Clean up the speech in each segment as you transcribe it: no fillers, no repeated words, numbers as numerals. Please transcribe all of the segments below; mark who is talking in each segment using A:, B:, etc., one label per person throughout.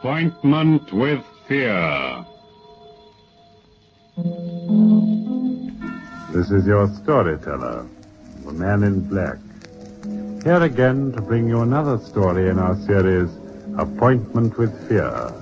A: Appointment with Fear.
B: This is your storyteller, the Man in Black. Here again to bring you another story in our series, Appointment with Fear.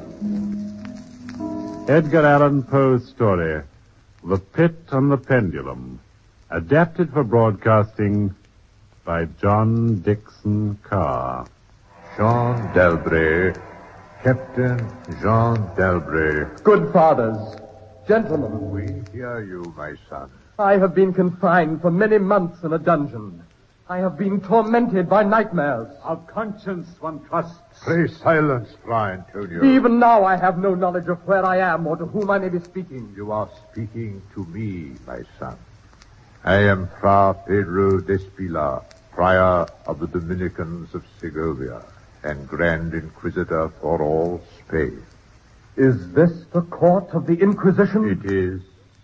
B: Edgar Allan Poe's story, The Pit on the Pendulum, adapted for broadcasting by John Dickson Carr.
C: Jean d'Albret, Captain Jean d'Albret.
D: Good fathers, gentlemen.
C: We hear you, my son.
D: I have been confined for many months in a dungeon. I have been tormented by nightmares.
B: Our conscience one trusts.
C: Pray silence, Fra Antonio.
D: Even now I have no knowledge of where I am or to whom I may be speaking.
C: You are speaking to me, my son. I am Fra Pedro d'Espila, prior of the Dominicans of Segovia, and Grand Inquisitor for all Spain.
D: Is this the court of the Inquisition?
C: It is.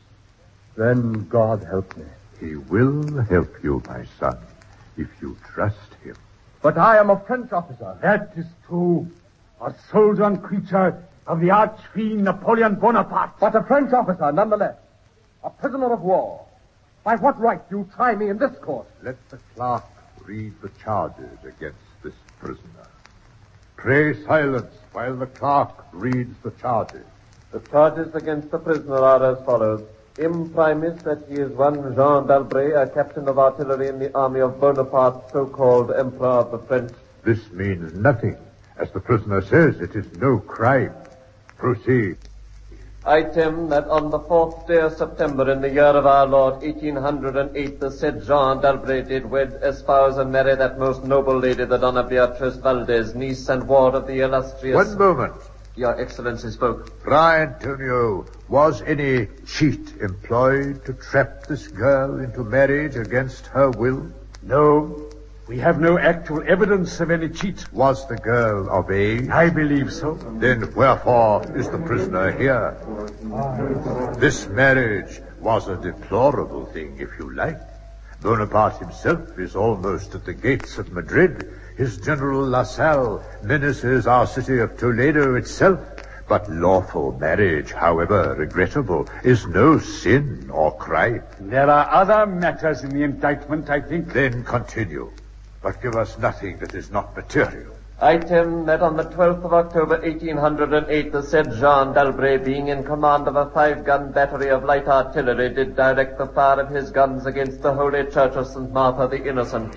D: Then God help me.
C: He will help you, my son, if you trust him.
D: But I am a French officer.
B: That is true. A soldier and creature of the arch-fiend Napoleon Bonaparte.
D: But a French officer, nonetheless. A prisoner of war. By what right do you try me in this court?
C: Let the clerk read the charges against this prisoner. Pray silence while the clerk reads the charges.
E: The charges against the prisoner are as follows. Imprimis, that he is one Jean d'Albret, a captain of artillery in the army of Bonaparte, so-called Emperor of the French.
C: This means nothing. As the prisoner says, it is no crime. Proceed.
E: Item, that on the 4th day of September in the year of our Lord, 1808, the said Jean d'Albret did wed, espouse, and marry that most noble lady, the Donna Beatrice Valdez, niece and ward of the illustrious...
C: One moment.
E: Your Excellency spoke.
C: Fra Antonio, was any cheat employed to trap this girl into marriage against her will?
B: No, we have no actual evidence of any cheat.
C: Was the girl of age?
B: I believe so.
C: Then wherefore is the prisoner here? This marriage was a deplorable thing, if you like. Bonaparte himself is almost at the gates of Madrid. His General La Salle menaces our city of Toledo itself. But lawful marriage, however regrettable, is no sin or crime.
B: There are other matters in the indictment, I think.
C: Then continue, but give us nothing that is not material.
E: Item, that on the 12th of October, 1808, the said Jean d'Albret, being in command of a 5-gun battery of light artillery, did direct the fire of his guns against the Holy Church of St. Martha the Innocent,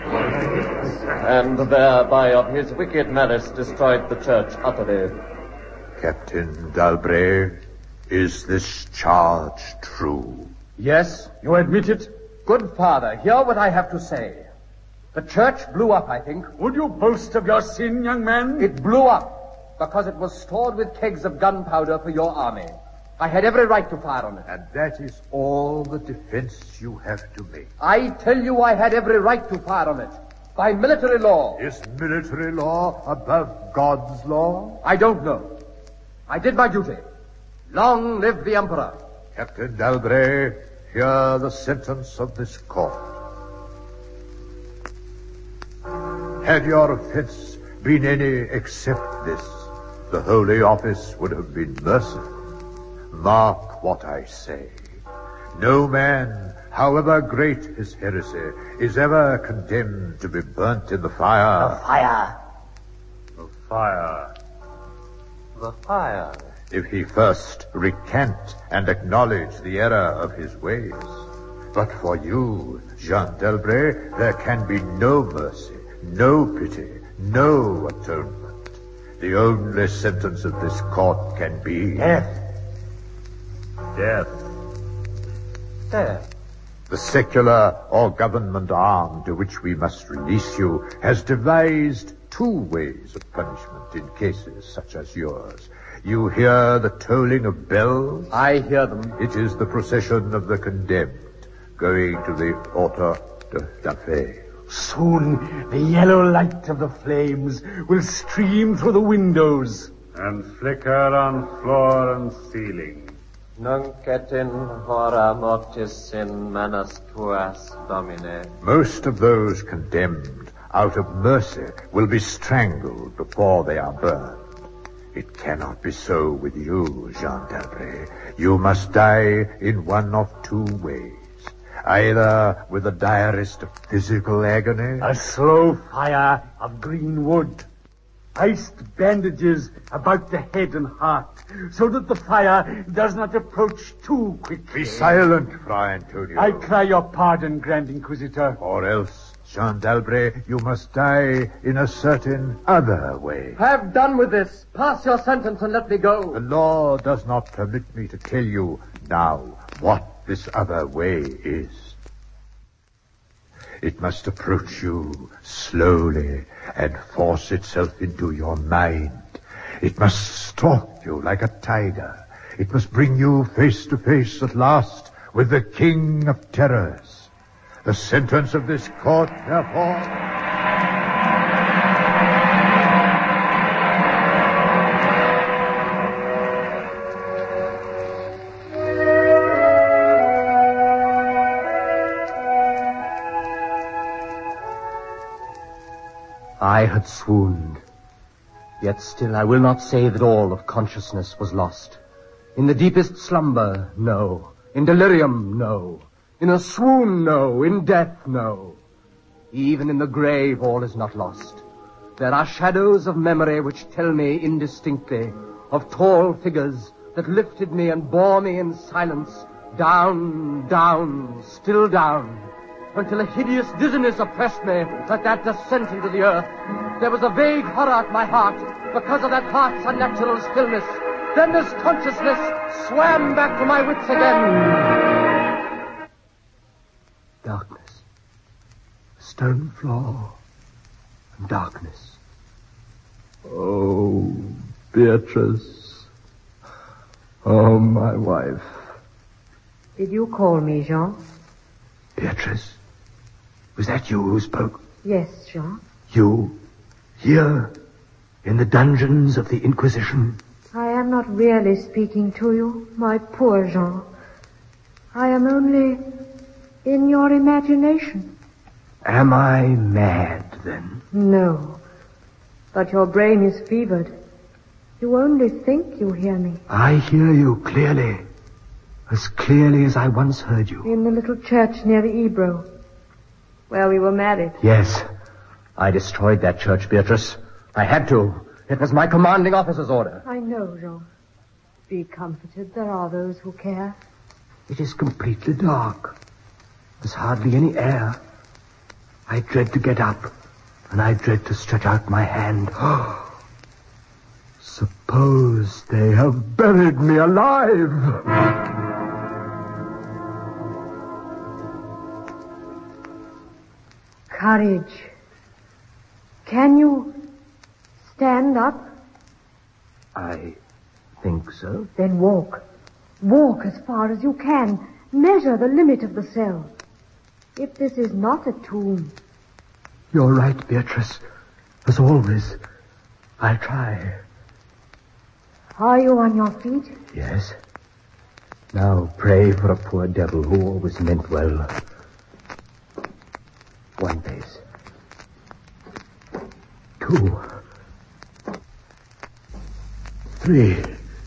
E: and thereby of his wicked malice destroyed the church utterly.
C: Captain d'Albret, is this charge true?
D: Yes, you admit it? Good father, hear what I have to say. The church blew up, I think.
B: Would you boast of your sin, young man?
D: It blew up because it was stored with kegs of gunpowder for your army. I had every right to fire on it.
C: And that is all the defense you have to make.
D: I tell you I had every right to fire on it. By military law.
C: Is military law above God's law?
D: I don't know. I did my duty. Long live the Emperor.
C: Captain d'Albret, hear the sentence of this court. Had your offense been any except this, the Holy Office would have been merciful. Mark what I say. No man, however great his heresy, is ever condemned to be burnt in the fire.
D: The fire.
B: The fire.
E: The fire.
C: If he first recant and acknowledge the error of his ways. But for you, Jean d'Albret, there can be no mercy, no pity, no atonement. The only sentence of this court can be...
D: Death.
B: Death.
E: Death.
C: The secular or government arm to which we must release you has devised 2 ways of punishment in cases such as yours. You hear the tolling of bells?
D: I hear them.
C: It is the procession of the condemned going to the Auto da Fe.
B: Soon the yellow light of the flames will stream through the windows and flicker on floor and ceiling.
E: Nunc et in hora mortis in manas tuas, Domine.
C: Most of those condemned out of mercy will be strangled before they are burned. It cannot be so with you, Jean d'Albret. You must die in one of two ways. Either with the direst of physical agony.
F: A slow fire of green wood. Iced bandages about the head and heart, so that the fire does not approach too quickly.
C: Be silent, Fra Antonio.
F: I cry your pardon, Grand Inquisitor.
C: Or else, Jean d'Albret, you must die in a certain other way.
D: Have done with this. Pass your sentence and let me go.
C: The law does not permit me to tell you now what this other way is. It must approach you slowly and force itself into your mind. It must stalk you like a tiger. It must bring you face to face at last with the King of Terrors. The sentence of this court, therefore...
D: I had swooned. Yet still I will not say that all of consciousness was lost. In the deepest slumber, no. In delirium, no. In a swoon, no. In death, no. Even in the grave, all is not lost. There are shadows of memory which tell me indistinctly of tall figures that lifted me and bore me in silence down, down, still down, until a hideous dizziness oppressed me like that descent into the earth. There was a vague horror at my heart because of that heart's unnatural stillness. Then this consciousness swam back to my wits again. Darkness. Stone floor. And darkness. Oh, Beatrice. Oh, my wife.
G: Did you call me, Jean?
D: Beatrice? Was that you who spoke?
G: Yes, Jean.
D: You? Here? In the dungeons of the Inquisition?
G: I am not really speaking to you, my poor Jean. I am only in your imagination.
D: Am I mad, then?
G: No. But your brain is fevered. You only think you hear me.
D: I hear you clearly. As clearly as I once heard you.
G: In the little church near the Ebro, where we were married.
D: Yes. I destroyed that church, Beatrice. I had to. It was my commanding officer's order.
G: I know, Jean. Be comforted. There are those who care.
D: It is completely dark. There's hardly any air. I dread to get up, and I dread to stretch out my hand. Suppose they have buried me alive.
G: Courage. Can you stand up?
D: I think so.
G: Then walk. Walk as far as you can. Measure the limit of the cell. If this is not a tomb.
D: You're right, Beatrice. As always. I'll try.
G: Are you on your feet?
D: Yes. Now pray for a poor devil who always meant well. One pace. 2. 3.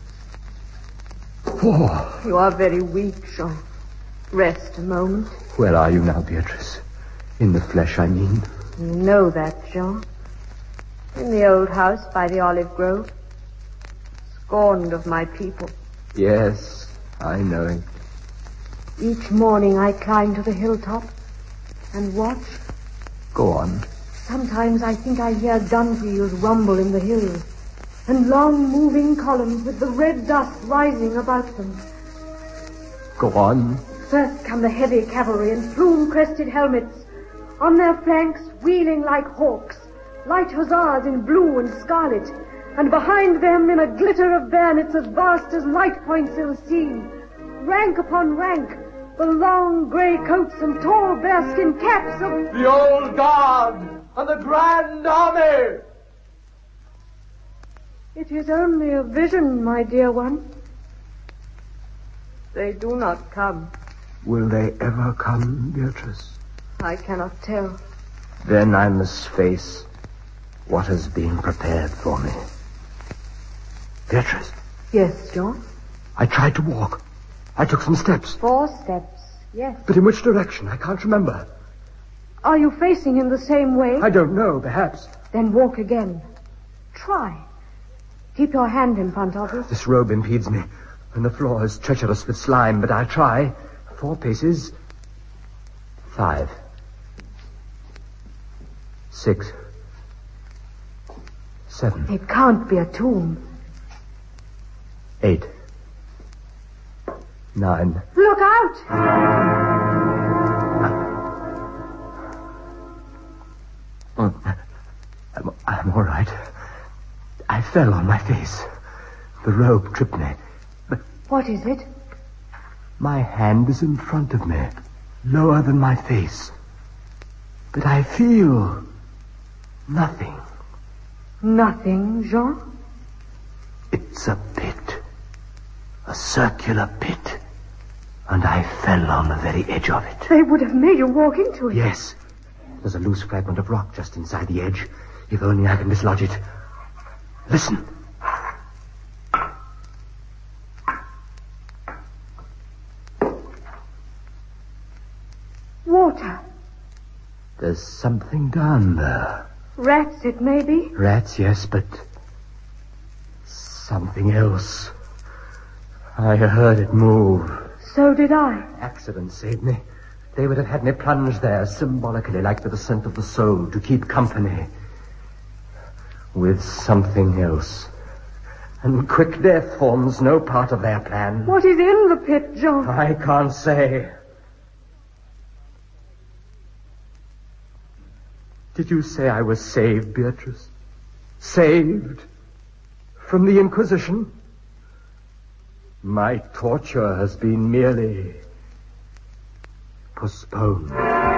D: 4.
G: You are very weak, Jean. Rest a moment.
D: Where are you now, Beatrice? In the flesh, I mean.
G: You know that, Jean. In the old house by the olive grove. Scorned of my people.
D: Yes, I know it.
G: Each morning I climb to the hilltop and watch.
D: Go on.
G: Sometimes I think I hear gun wheels rumble in the hills, and long moving columns with the red dust rising about them.
D: Go on.
G: First come the heavy cavalry in plume-crested helmets, on their flanks wheeling like hawks, light hussars in blue and scarlet, and behind them in a glitter of bayonets as vast as light points in the sea, rank upon rank, the long grey coats and tall bearskin caps of
E: the old guard and the Grand Army.
G: It is only a vision, my dear one. They do not come.
D: Will they ever come, Beatrice?
G: I cannot tell.
D: Then I must face what is being prepared for me. Beatrice.
G: Yes, John?
D: I tried to walk. I took some steps.
G: 4 steps, yes.
D: But in which direction? I can't remember.
G: Are you facing him the same way?
D: I don't know, perhaps.
G: Then walk again. Try. Keep your hand in front of you.
D: This robe impedes me, and the floor is treacherous with slime, but I try. 4 paces. 5. 6. 7.
G: It can't be a tomb.
D: 8. 9.
G: Look out!
D: I'm all right. I fell on my face. The robe tripped me. But
G: What is it?
D: my hand is in front of me, lower than my face. But I feel nothing.
G: Nothing, Jean?
D: It's a pit. A circular pit. And I fell on the very edge of it.
G: They would have made you walk into it.
D: Yes. There's a loose fragment of rock just inside the edge. If only I can dislodge it. Listen.
G: Water.
D: There's something down there.
G: Rats, it may be.
D: Rats, yes, but something else. I heard it move.
G: So did I.
D: Accident saved me. They would have had me plunge there, symbolically, like the descent of the soul, to keep company with something else. And quick death forms no part of their plan.
G: What is in the pit, Jean?
D: I can't say. Did you say I was saved, Beatrice? Saved? From the Inquisition? My torture has been merely postponed.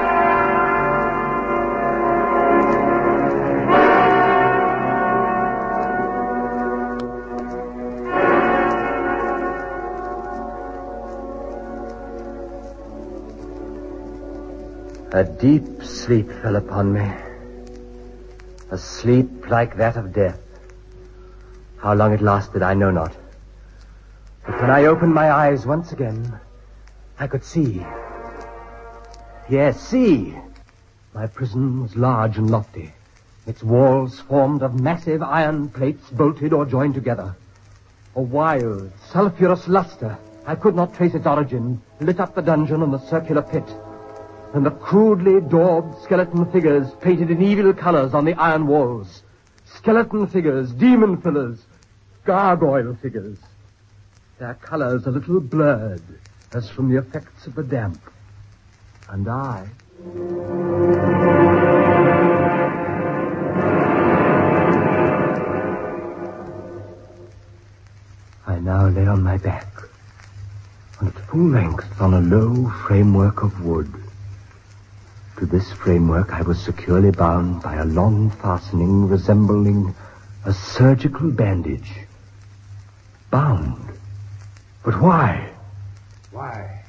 D: A deep sleep fell upon me. A sleep like that of death. How long it lasted, I know not. But when I opened my eyes once again, I could see. Yes, see. My prison was large and lofty. Its walls formed of massive iron plates bolted or joined together. A wild, sulphurous luster, I could not trace its origin, lit up the dungeon and the circular pit. And the crudely daubed skeleton figures painted in evil colors on the iron walls. Skeleton figures, demon fillers, gargoyle figures. Their colors a little blurred, as from the effects of the damp. And I now lay on my back, and at full length on a low framework of wood. To this framework I was securely bound by a long fastening resembling a surgical bandage. Bound? But why?
F: Why?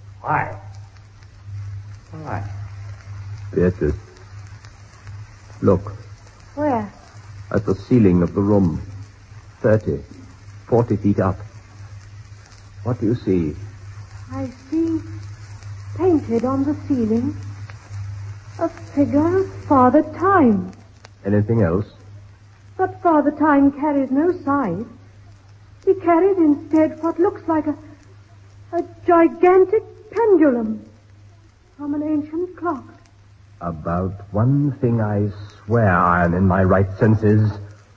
D: Beatrice, look.
G: Where?
D: At the ceiling of the room. 30, 40 feet up. What do you see?
G: I see, painted on the ceiling, a figure of Father Time.
D: Anything else?
G: But Father Time carries no scythe. He carries instead what looks like a gigantic pendulum from an ancient clock.
D: About one thing I swear I am in my right senses.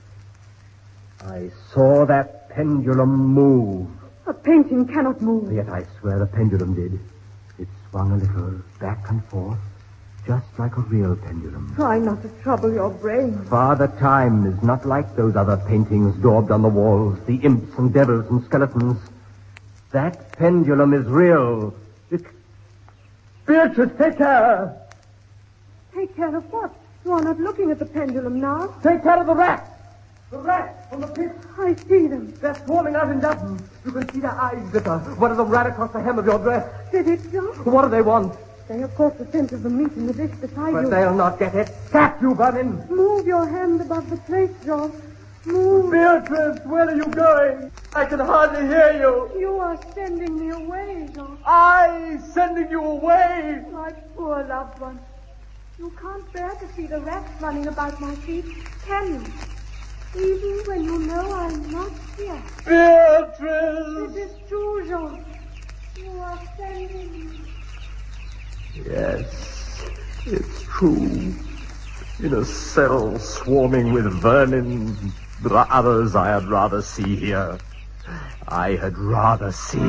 D: I saw that pendulum move.
G: A painting cannot move.
D: Yet I swear the pendulum did. It swung a little back and forth, just like a real pendulum.
G: Try not to trouble your brain.
D: Father Time is not like those other paintings daubed on the walls, the imps and devils and skeletons. That pendulum is real. Beatrice, take care!
G: Take care of what? You are not looking at the pendulum now.
D: Take care of the rats! The rats from the pit.
G: I see them.
D: They're swarming out in dozens. You can see their eyes glitter. One of them ran across the hem of your dress.
G: Did it, John?
D: What do they want?
G: They have caught the scent of the meat in the dish beside
D: But
G: you.
D: they'll not get it. Cat, you vermin!
G: Move your hand above the plate, John. Move.
F: Beatrice, where are you going? I can hardly hear you.
G: You are sending me away, Jean.
F: I sending you away.
G: My poor loved one. You can't bear to see the rats running about my feet, can you? Even when you know I'm not here.
F: Beatrice!
G: It is true, Jean. You are sending me.
E: Yes, it's true. In a cell swarming with vermin, there are others I had rather see here. I had rather see.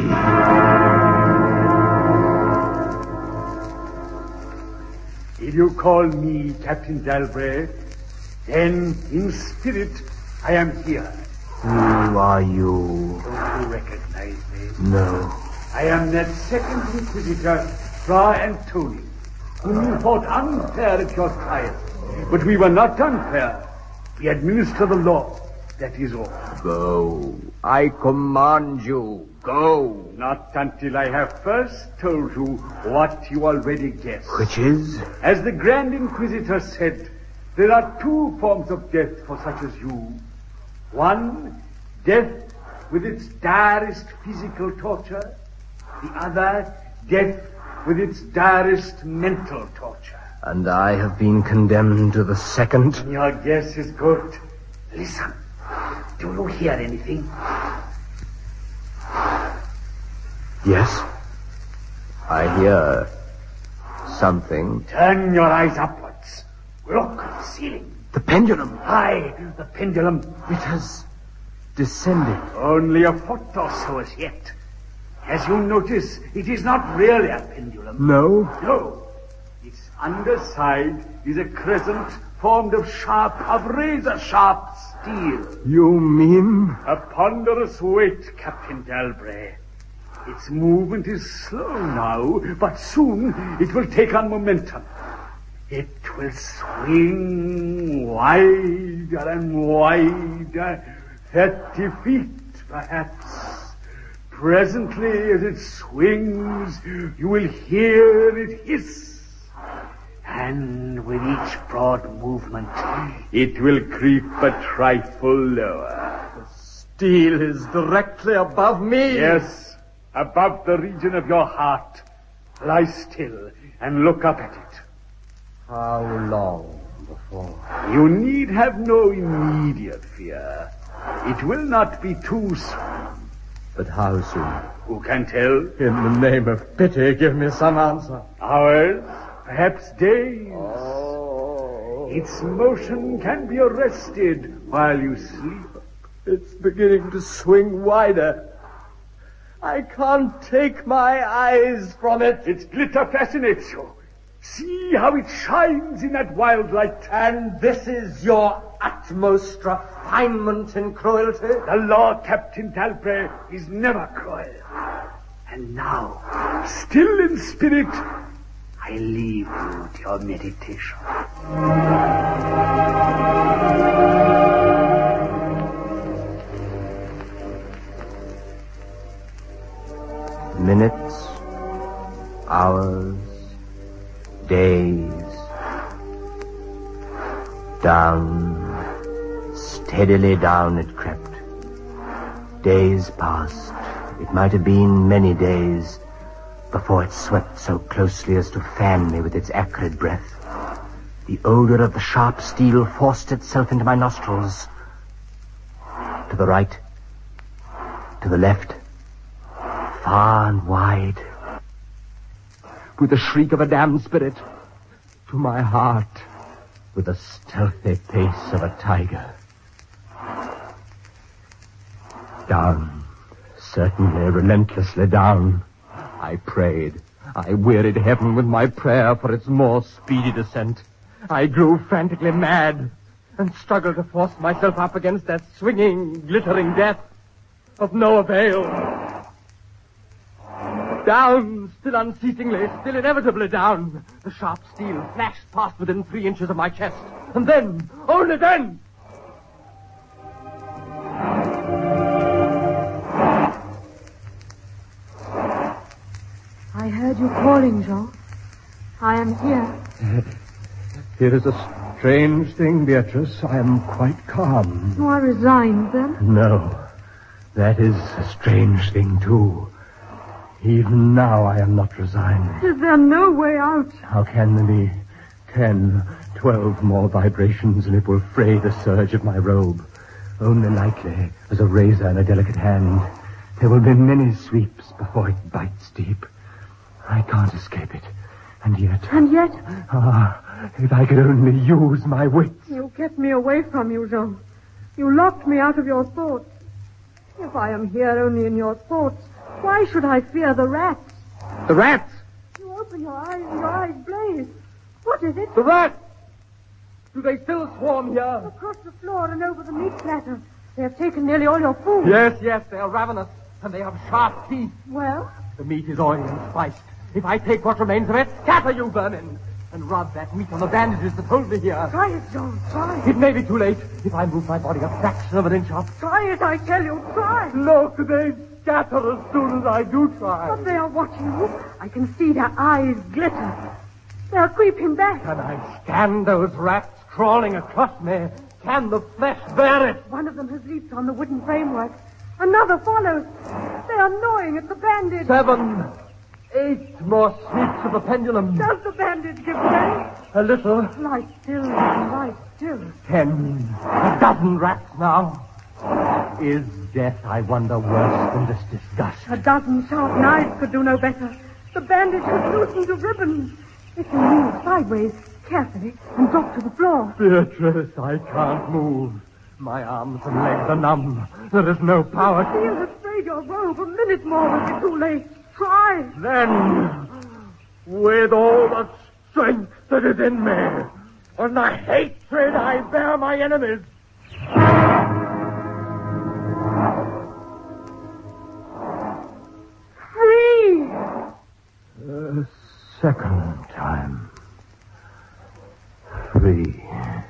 F: If you call me Captain Dalbray, then in spirit I am here.
E: Who are you?
F: Don't you recognize me?
E: No.
F: I am that second Inquisitor, Fra Antoni, whom you thought unfair at your trial. But we were not unfair. We administer the law. That is all.
E: Go. I command you. Go.
F: Not until I have first told you what you already guessed.
E: Which is?
F: As the Grand Inquisitor said, there are two forms of death for such as you. One, death with its direst physical torture. The other, death with its direst mental torture.
E: And I have been condemned to the second.
F: Your guess is good. Listen. Do you hear anything?
E: Yes. I hear something.
F: Turn your eyes upwards. Look at the ceiling.
E: The pendulum.
F: Aye, the pendulum.
E: It has descended.
F: Only a foot or so as yet. As you notice, it is not really a pendulum.
E: No?
F: No. Its underside is a crescent formed of razor-sharp steel.
E: You mean?
F: A ponderous weight, Captain Dalbray. Its movement is slow now, but soon it will take on momentum. It will swing wider and wider, 30 feet perhaps. Presently, as it swings, you will hear it hiss. And with each broad movement, it will creep a trifle lower.
E: The steel is directly above me.
F: Yes, above the region of your heart. Lie still and look up at it.
E: How long before?
F: You need have no immediate fear. It will not be too soon.
E: But how soon?
F: Who can tell?
E: In the name of pity, give me some answer.
F: Hours, perhaps days.
E: Oh.
F: Its motion can be arrested while you sleep.
E: It's beginning to swing wider. I can't take my eyes from it.
F: Its glitter fascinates you. See how it shines in that wild light.
E: And this is your utmost refinement in cruelty?
F: The law, Captain Dalbray, is never cruel. And now, still in spirit, I leave you to your meditation.
E: Minutes, hours, days. Down, steadily down it crept. Days passed. It might have been many days before it swept so closely as to fan me with its acrid breath. The odor of the sharp steel forced itself into my nostrils. To the right, to the left, far and wide. With the shriek of a damned spirit, to my heart, with the stealthy pace of a tiger. Down, certainly relentlessly down. I prayed. I wearied heaven with my prayer for its more speedy descent. I grew frantically mad and struggled to force myself up against that swinging, glittering death. Of no avail. Down, still unceasingly, still inevitably down. The sharp steel flashed past within 3 inches of my chest. And then, only then...
G: I heard you calling, Jean. I am here.
E: Here is a
D: Strange thing, Beatrice. I am quite calm.
G: You are resigned, then?
D: No. That is a strange thing, too. Even now I am not resigned.
G: Is there no way out?
D: How can there be? 10, 12 more vibrations and it will fray the serge of my robe. Only lightly, as a razor in a delicate hand. There will be many sweeps before it bites deep. I can't escape it. And yet...
G: And yet?
D: If I could only use my wits.
G: You kept me away from you, Jean. You locked me out of your thoughts. If I am here only in your thoughts, why should I fear the rats?
D: The rats?
G: You open your eyes and your eyes blaze. What is it?
D: The rats! Do they still swarm here?
G: Across the floor and over the meat platter. They have taken nearly all your food.
D: Yes, they are ravenous. And they have sharp teeth.
G: Well?
D: The meat is oily and spiced. If I take what remains of it, scatter you, vermin. And rub that meat on the bandages that hold me here.
G: Try it, John. Try it.
D: It may be too late if I move my body a fraction of an inch up.
G: Try it, I tell you. Try.
D: Look, they scatter as soon as I do try.
G: But they are watching you. I can see their eyes glitter. They are creeping back.
D: Can I stand those rats crawling across me? Can the flesh bear it?
G: One of them has leaped on the wooden framework. Another follows. They are gnawing at the bandage.
D: 7, 8 more sweeps of the pendulum.
G: Does the bandage give way?
D: A little.
G: Lie still, lie still.
D: 10, a dozen rats now. Is death, I wonder, worse than this disgust?
G: A dozen sharp knives could do no better. The bandage has loosened to ribbons. If you move sideways, carefully, and drop to the floor.
D: Beatrice, I can't move. My arms and legs are numb. There is no power.
G: Feel has frayed your robe. A minute more will be too late. Try.
D: Then, with all the strength that is in me, and the hatred I bear my enemies,
G: Free!
D: a second time. Free.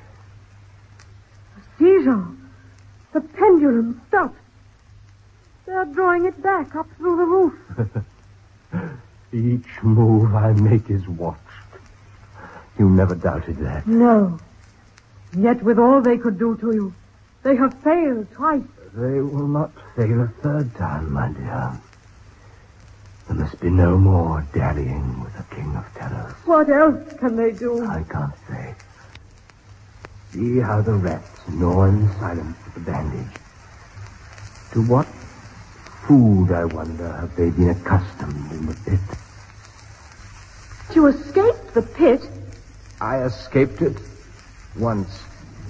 G: See, Jean. The pendulum stopped. They are drawing it back up through the roof.
D: Each move I make is watched. You never doubted that.
G: No. Yet with all they could do to you, they have failed twice.
D: They will not fail a third time, my dear. There must be no more dallying with the King of Terrors.
G: What else can they do?
D: I can't say. See how the rats gnaw in silence at the bandage. To what food, I wonder, have they been accustomed in the pit?
G: You escaped the pit?
D: I escaped it once.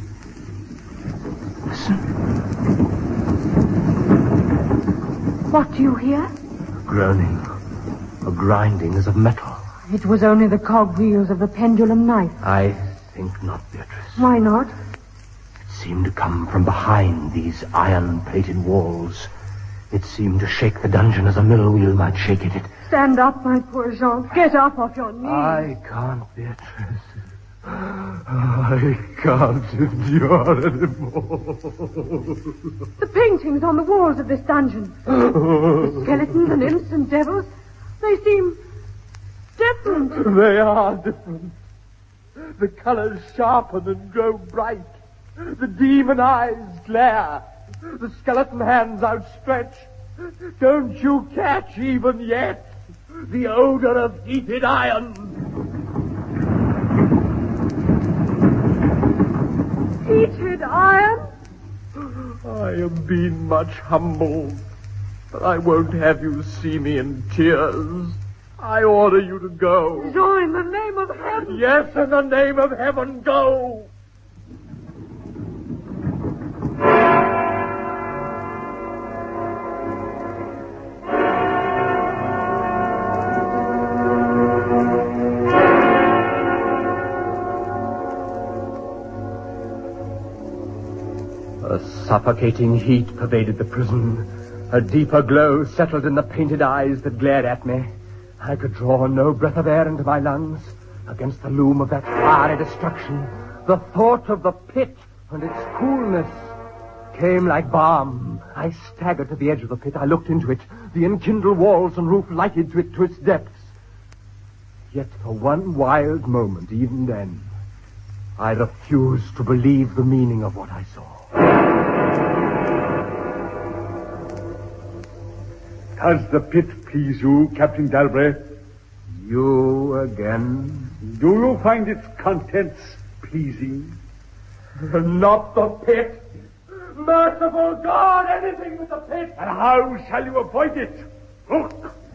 D: Listen.
G: What do you hear?
D: A groaning. A grinding as of metal.
G: It was only the cogwheels of the pendulum knife.
D: I think not, Beatrice.
G: Why not?
D: It seemed to come from behind these iron-plated walls. It seemed to shake the dungeon as a mill wheel might shake it.
G: Stand up, my poor Jean. Get up off your knees.
D: I can't, Beatrice. I can't endure anymore.
G: The paintings on the walls of this dungeon. The skeletons and imps and devils. They seem different.
D: They are different. The colors sharpen and grow bright. The demon eyes glare. The skeleton hands outstretched. Don't you catch even yet the odor of heated iron?
G: Heated iron?
D: I am being much humbled, but I won't have you see me in tears. I order you to go.
G: Jean, in the name of heaven.
D: Yes, in the name of heaven, go. A suffocating heat pervaded the prison. A deeper glow settled in the painted eyes that glared at me. I could draw no breath of air into my lungs. Against the loom of that fiery destruction, the thought of the pit and its coolness came like balm. I staggered to the edge of the pit. I looked into it. The enkindled walls and roof lighted to it to its depths. Yet for one wild moment, even then, I refuse to believe the meaning of what I saw.
F: Does the pit please you, Captain Dalbray?
D: You again?
F: Do you find its contents pleasing?
D: Not the pit. Merciful God, anything but the pit.
F: And how shall you avoid it? Look.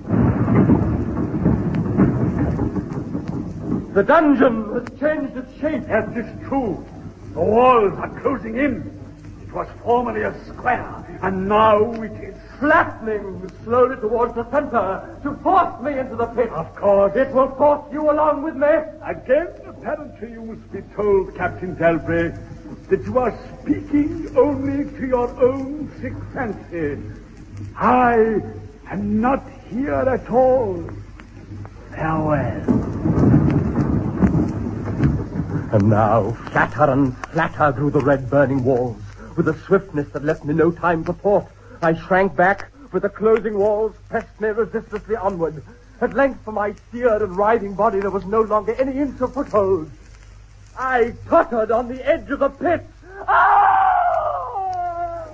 D: The dungeon has changed its shape.
F: That is true. The walls are closing in. It was formerly a square, and now it is
D: flattening slowly towards the center to force me into the pit.
F: Of course.
D: It will force you along with me.
F: Again, apparently you must be told, Captain Dalbray, that you are speaking only to your own sick fancy. I am not here at all. Farewell.
D: And now, flatter and flatter grew the red burning walls, with a swiftness that left me no time for thought. I shrank back, with the closing walls pressed me resistlessly onward. At length, for my seared and writhing body, there was no longer any inch of foothold. I tottered on the edge of the pit. Ah!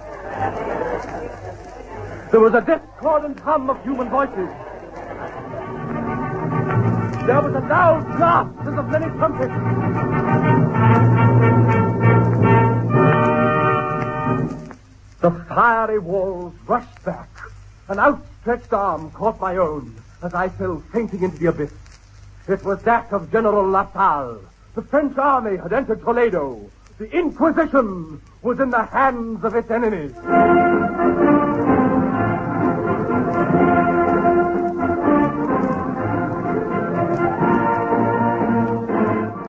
D: There was a discordant hum of human voices. There was a loud blast as of many trumpets. The fiery walls rushed back. An outstretched arm caught my own as I fell fainting into the abyss. It was that of General Lasalle. The French army had entered Toledo. The Inquisition was in the hands of its enemies.